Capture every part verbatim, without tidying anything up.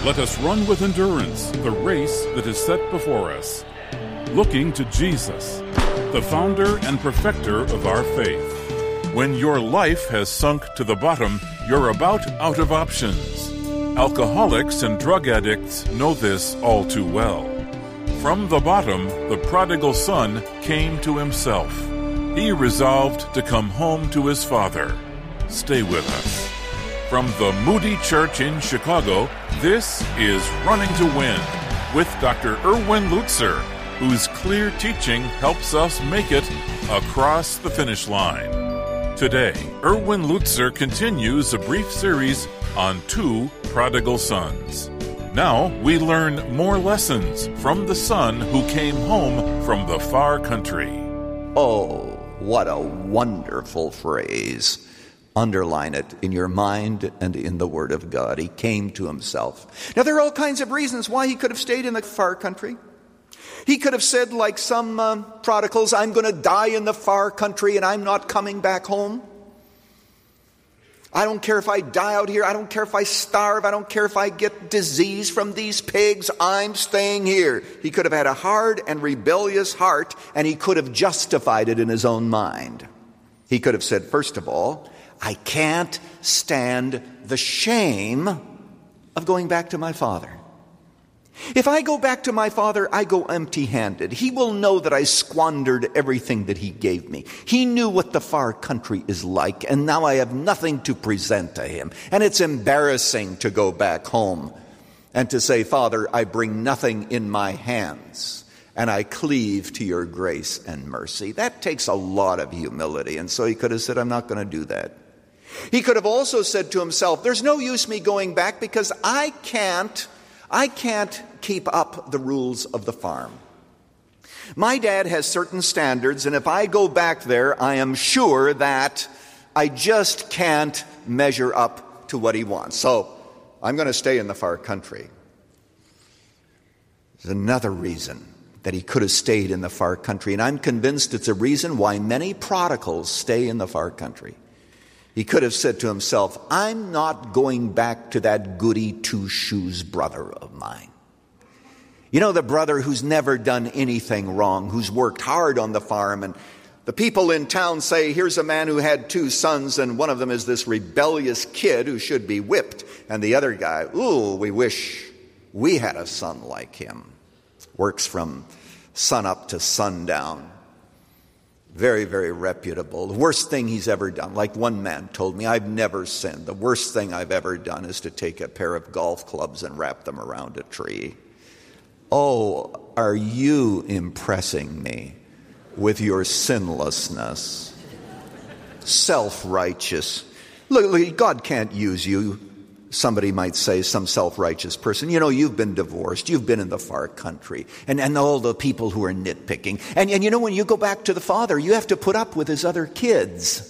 Let us run with endurance the race that is set before us, looking to Jesus, the founder and perfecter of our faith. When your life has sunk to the bottom, you're about out of options. Alcoholics and drug addicts know this all too well. From the bottom, the prodigal son came to himself. He resolved to come home to his father. Stay with us. From the Moody Church in Chicago, this is Running to Win with Doctor Erwin Lutzer, whose clear teaching helps us make it across the finish line. Today, Erwin Lutzer continues a brief series on two prodigal sons. Now we learn more lessons from the son who came home from the far country. Oh, what a wonderful phrase. Underline it in your mind and in the Word of God. He came to himself. Now, there are all kinds of reasons why he could have stayed in the far country. He could have said, like some uh, prodigals, I'm going to die in the far country and I'm not coming back home. I don't care if I die out here. I don't care if I starve. I don't care if I get disease from these pigs. I'm staying here. He could have had a hard and rebellious heart, and he could have justified it in his own mind. He could have said, first of all, I can't stand the shame of going back to my father. If I go back to my father, I go empty-handed. He will know that I squandered everything that he gave me. He knew what the far country is like, and now I have nothing to present to him. And it's embarrassing to go back home and to say, Father, I bring nothing in my hands, and I cleave to your grace and mercy. That takes a lot of humility, and so he could have said, I'm not going to do that. He could have also said to himself, there's no use me going back because I can't, I can't keep up the rules of the farm. My dad has certain standards, and if I go back there, I am sure that I just can't measure up to what he wants. So I'm going to stay in the far country. There's another reason that he could have stayed in the far country, and I'm convinced it's a reason why many prodigals stay in the far country. He could have said to himself, I'm not going back to that goody two-shoes brother of mine. You know, the brother who's never done anything wrong, who's worked hard on the farm, and the people in town say, here's a man who had two sons, and one of them is this rebellious kid who should be whipped, and the other guy, ooh, we wish we had a son like him. Works from sun up to sundown. Very, very reputable. The worst thing he's ever done, like one man told me, I've never sinned. The worst thing I've ever done is to take a pair of golf clubs and wrap them around a tree. Oh, are you impressing me with your sinlessness? Self-righteous. Look, look, God can't use you. Somebody might say, some self-righteous person, you know, you've been divorced, you've been in the far country, and, and all the people who are nitpicking. And, and you know, when you go back to the father, you have to put up with his other kids.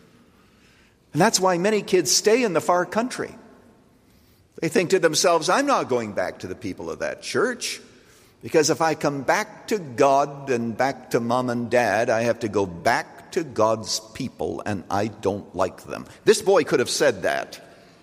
And that's why many kids stay in the far country. They think to themselves, I'm not going back to the people of that church, because if I come back to God and back to mom and dad, I have to go back to God's people, and I don't like them. This boy could have said that.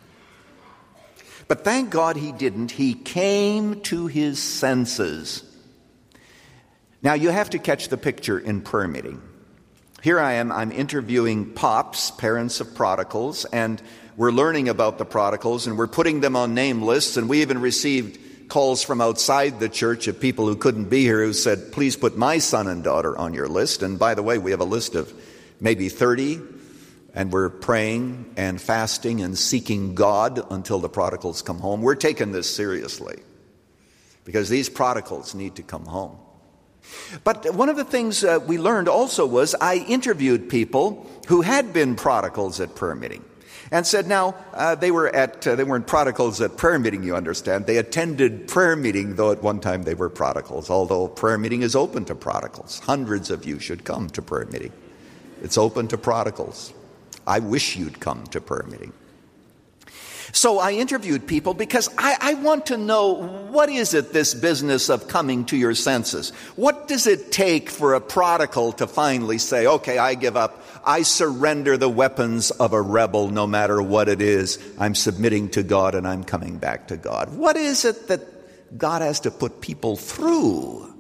But thank God he didn't. He came to his senses. Now, you have to catch the picture in prayer meeting. Here I am, I'm interviewing pops, parents of prodigals, and we're learning about the prodigals, and we're putting them on name lists, and we even received calls from outside the church of people who couldn't be here who said, please put my son and daughter on your list. And by the way, we have a list of maybe thirty. And we're praying and fasting and seeking God until the prodigals come home. We're taking this seriously because these prodigals need to come home. But one of the things uh, we learned also was I interviewed people who had been prodigals at prayer meeting and said, now, uh, they were at, uh, they weren't prodigals at prayer meeting, you understand. They attended prayer meeting, though at one time they were prodigals, although prayer meeting is open to prodigals. Hundreds of you should come to prayer meeting. It's open to prodigals. I wish you'd come to prayer meeting. So I interviewed people because I, I want to know, what is it, this business of coming to your senses? What does it take for a prodigal to finally say, okay, I give up. I surrender the weapons of a rebel no matter what it is. I'm submitting to God and I'm coming back to God. What is it that God has to put people through?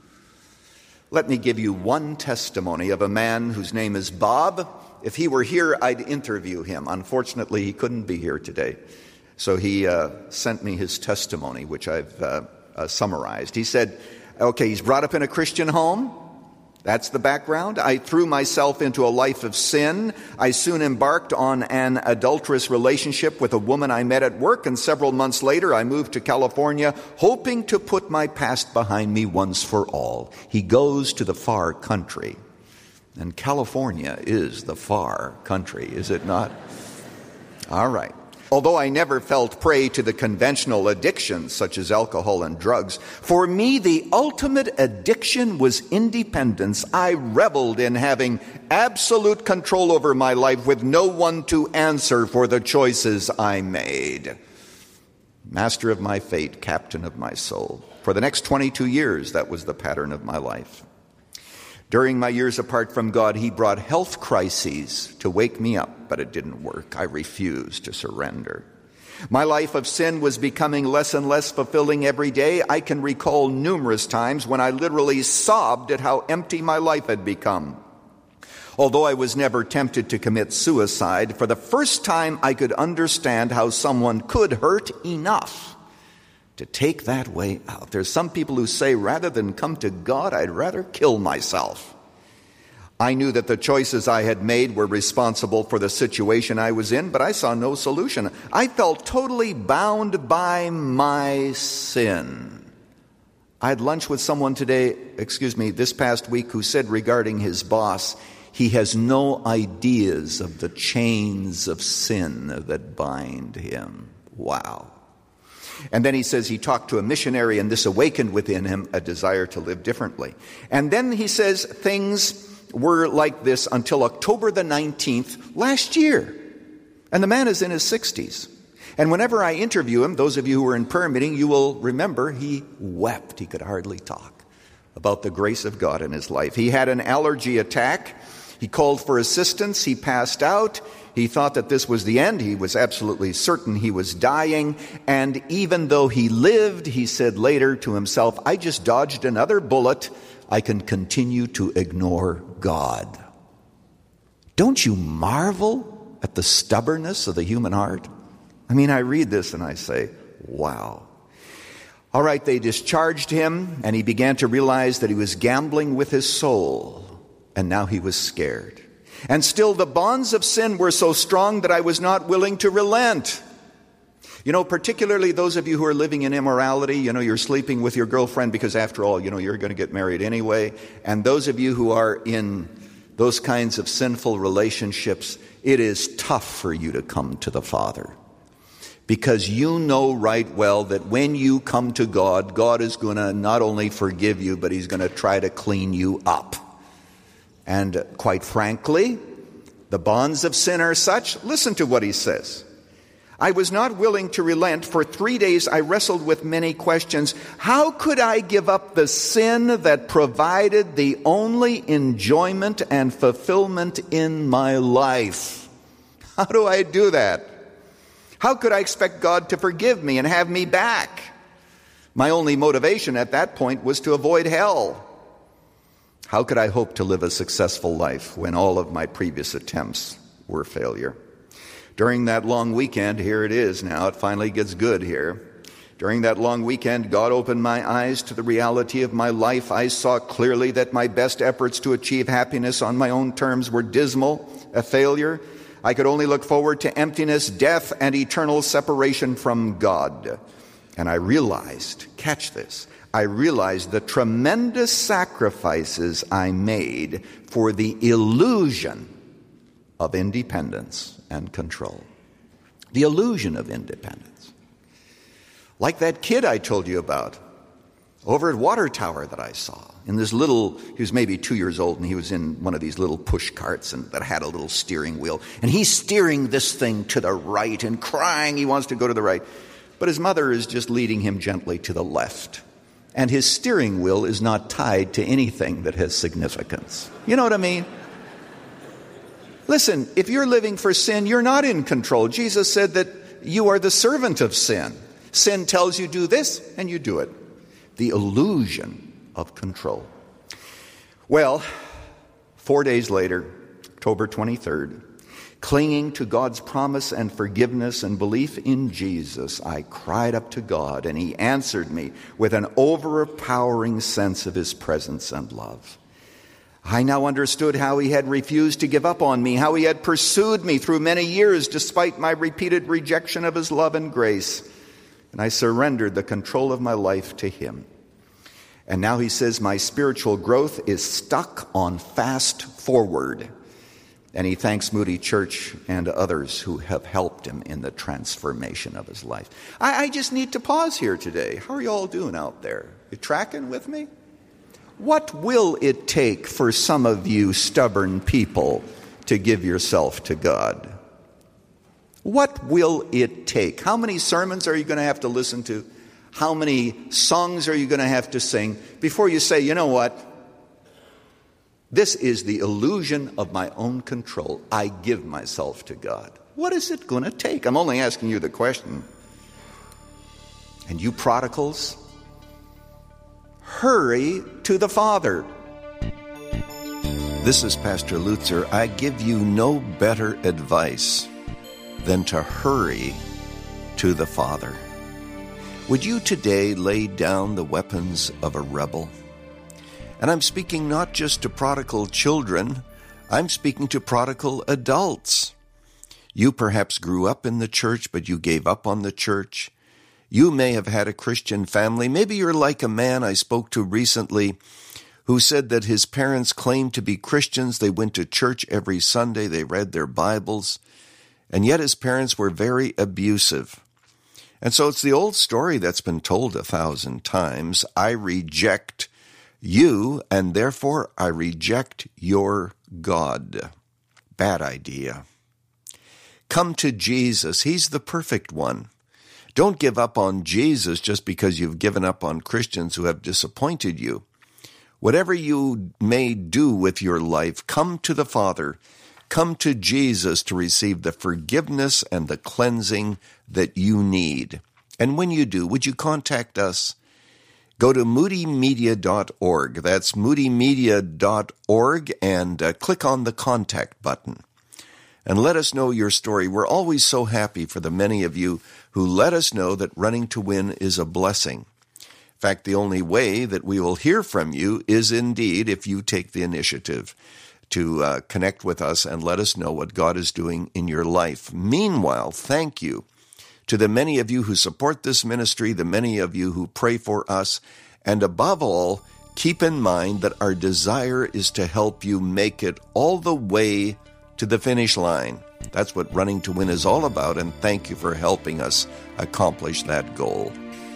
Let me give you one testimony of a man whose name is Bob. If he were here, I'd interview him. Unfortunately, he couldn't be here today. So he uh, sent me his testimony, which I've uh, uh, summarized. He said, okay, he's brought up in a Christian home. That's the background. I threw myself into a life of sin. I soon embarked on an adulterous relationship with a woman I met at work, and several months later I moved to California, hoping to put my past behind me once for all. He goes to the far country. And California is the far country, is it not? All right. Although I never felt prey to the conventional addictions such as alcohol and drugs, for me the ultimate addiction was independence. I reveled in having absolute control over my life with no one to answer for the choices I made. Master of my fate, captain of my soul. For the next twenty-two years, that was the pattern of my life. During my years apart from God, he brought health crises to wake me up, but it didn't work. I refused to surrender. My life of sin was becoming less and less fulfilling every day. I can recall numerous times when I literally sobbed at how empty my life had become. Although I was never tempted to commit suicide, for the first time I could understand how someone could hurt enough to take that way out. There's some people who say, rather than come to God, I'd rather kill myself. I knew that the choices I had made were responsible for the situation I was in, but I saw no solution. I felt totally bound by my sin. I had lunch with someone today, excuse me, this past week, who said regarding his boss, he has no ideas of the chains of sin that bind him. Wow. And then he says he talked to a missionary and this awakened within him a desire to live differently. And then he says things were like this until October the nineteenth last year. And the man is in his sixties. And whenever I interview him, those of you who were in prayer meeting, you will remember he wept. He could hardly talk about the grace of God in his life. He had an allergy attack. He called for assistance. He passed out. He thought that this was the end. He was absolutely certain he was dying. And even though he lived, he said later to himself, I just dodged another bullet. I can continue to ignore God. Don't you marvel at the stubbornness of the human heart? I mean, I read this and I say, wow. All right, they discharged him, and he began to realize that he was gambling with his soul, and now he was scared. And still the bonds of sin were so strong that I was not willing to relent. You know, particularly those of you who are living in immorality, you know, you're sleeping with your girlfriend because after all, you know, you're going to get married anyway. And those of you who are in those kinds of sinful relationships, it is tough for you to come to the Father. Because you know right well that when you come to God, God is going to not only forgive you, but He's going to try to clean you up. And quite frankly, the bonds of sin are such. Listen to what he says. I was not willing to relent. For three days I wrestled with many questions. How could I give up the sin that provided the only enjoyment and fulfillment in my life? How do I do that? How could I expect God to forgive me and have me back? My only motivation at that point was to avoid hell. How could I hope to live a successful life when all of my previous attempts were failure? During that long weekend, here it is now, it finally gets good here. During that long weekend, God opened my eyes to the reality of my life. I saw clearly that my best efforts to achieve happiness on my own terms were dismal, a failure. I could only look forward to emptiness, death, and eternal separation from God. And I realized, catch this, I realized the tremendous sacrifices I made for the illusion of independence and control. The illusion of independence. Like that kid I told you about. over at Water Tower that I saw. In this little, he was maybe two years old, and he was in one of these little push carts and that had a little steering wheel. And he's steering this thing to the right and crying he wants to go to the right. But his mother is just leading him gently to the left. And his steering wheel is not tied to anything that has significance. You know what I mean? Listen, if you're living for sin, you're not in control. Jesus said that you are the servant of sin. Sin tells you do this, and you do it. The illusion of control. Well, four days later, October twenty-third, clinging to God's promise and forgiveness and belief in Jesus, I cried up to God, and He answered me with an overpowering sense of His presence and love. I now understood how He had refused to give up on me, how He had pursued me through many years despite my repeated rejection of His love and grace. And I surrendered the control of my life to Him. And now He says my spiritual growth is stuck on fast forward. And He thanks Moody Church and others who have helped him in the transformation of his life. I, I just need to pause here today. How are you all doing out there? You tracking with me? What will it take for some of you stubborn people to give yourself to God? What will it take? How many sermons are you going to have to listen to? How many songs are you going to have to sing before you say, you know what? This is the illusion of my own control. I give myself to God. What is it going to take? I'm only asking you the question. And you prodigals, hurry to the Father. This is Pastor Lutzer. I give you no better advice than to hurry to the Father. Would you today lay down the weapons of a rebel? And I'm speaking not just to prodigal children, I'm speaking to prodigal adults. You perhaps grew up in the church, but you gave up on the church. You may have had a Christian family. Maybe you're like a man I spoke to recently who said that his parents claimed to be Christians. They went to church every Sunday. They read their Bibles. And yet his parents were very abusive. And so it's the old story that's been told a thousand times. I reject you, and therefore I reject your God. Bad idea. Come to Jesus. He's the perfect one. Don't give up on Jesus just because you've given up on Christians who have disappointed you. Whatever you may do with your life, come to the Father. Come to Jesus to receive the forgiveness and the cleansing that you need. And when you do, would you contact us? Go to moody media dot org. That's moody media dot org, and uh, click on the contact button. And let us know your story. We're always so happy for the many of you who let us know that Running to Win is a blessing. In fact, the only way that we will hear from you is indeed if you take the initiative to uh, connect with us and let us know what God is doing in your life. Meanwhile, thank you to the many of you who support this ministry, the many of you who pray for us, and above all, keep in mind that our desire is to help you make it all the way to the finish line. That's what Running to Win is all about, and thank you for helping us accomplish that goal.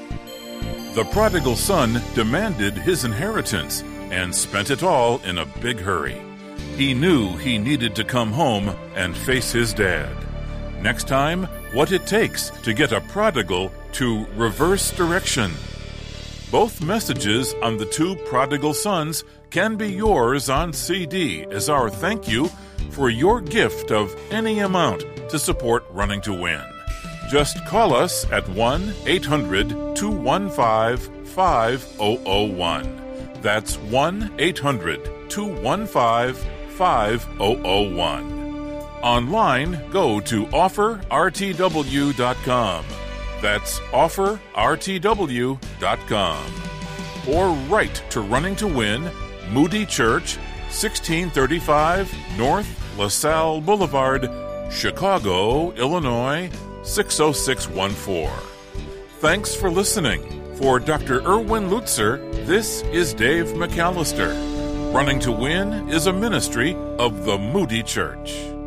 The prodigal son demanded his inheritance and spent it all in a big hurry. He knew he needed to come home and face his dad. Next time, what it takes to get a prodigal to reverse direction. Both messages on the two prodigal sons can be yours on C D as our thank you for your gift of any amount to support Running to Win. Just call us at one eight hundred two one five five zero zero one. That's one eight hundred two one five five zero zero one. Online, go to offer r t w dot com. That's offer r t w dot com. Or write to Running to Win, Moody Church, sixteen thirty-five North LaSalle Boulevard, Chicago, Illinois, six oh six one four. Thanks for listening. For Doctor Erwin Lutzer, this is Dave McAllister. Running to Win is a ministry of the Moody Church.